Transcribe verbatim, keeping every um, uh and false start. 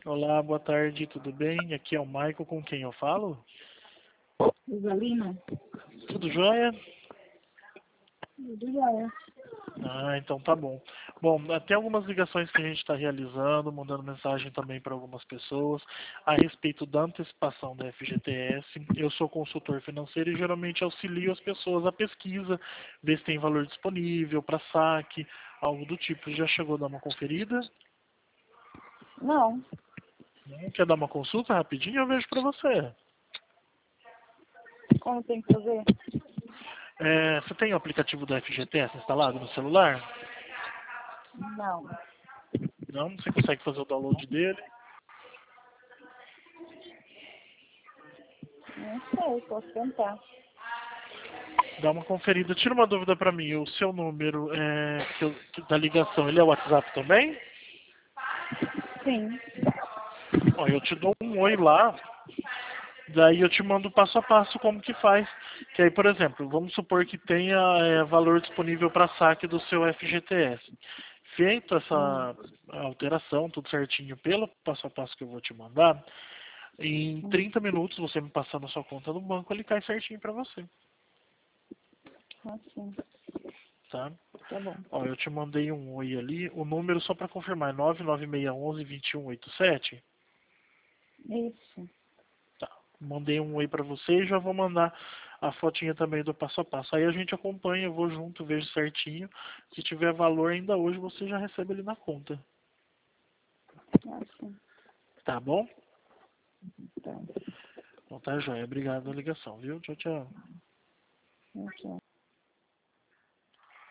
Olá, boa tarde, tudo bem? Aqui é o Michael, com quem eu falo? Isalina? Tudo jóia? Tudo jóia. Ah, então tá bom. Bom, tem algumas ligações que a gente está realizando, mandando mensagem também para algumas pessoas a respeito da antecipação da F G T S. Eu sou consultor financeiro e geralmente auxilio as pessoas a pesquisa, ver se tem valor disponível para saque, algo do tipo. Já chegou a dar uma conferida? Não, Não? Quer dar uma consulta rapidinho? Eu vejo para você. como tem que fazer? É, você tem o aplicativo do F G T S instalado no celular? Não, Não? Você consegue fazer o download dele? não sei, posso tentar. Dá uma conferida. Tira uma dúvida para mim. O seu número é, que eu- que da ligação, ele é o WhatsApp também? Sim, Ó, eu te dou um oi lá. Daí eu te mando passo a passo como que faz. Que aí, por exemplo, vamos supor que tenha é, valor disponível para saque do seu F G T S. Feito hum, essa alteração, tudo certinho, pelo passo a passo que eu vou te mandar, em hum, trinta minutos, você me passando a sua conta no banco, ele cai certinho para você. assim, Tá? tá bom. Ó, eu te mandei um oi ali. O número, só para confirmar, é nove nove seis um um, dois um oito sete. Isso, Tá. Mandei um oi para você e já vou mandar a fotinha também do passo a passo. Aí a gente acompanha, eu vou junto, vejo certinho. Se tiver valor ainda hoje, você já recebe ele na conta. assim, Tá bom? tá. Então tá, joia. Obrigado pela ligação, viu? Tchau, tchau. Ok.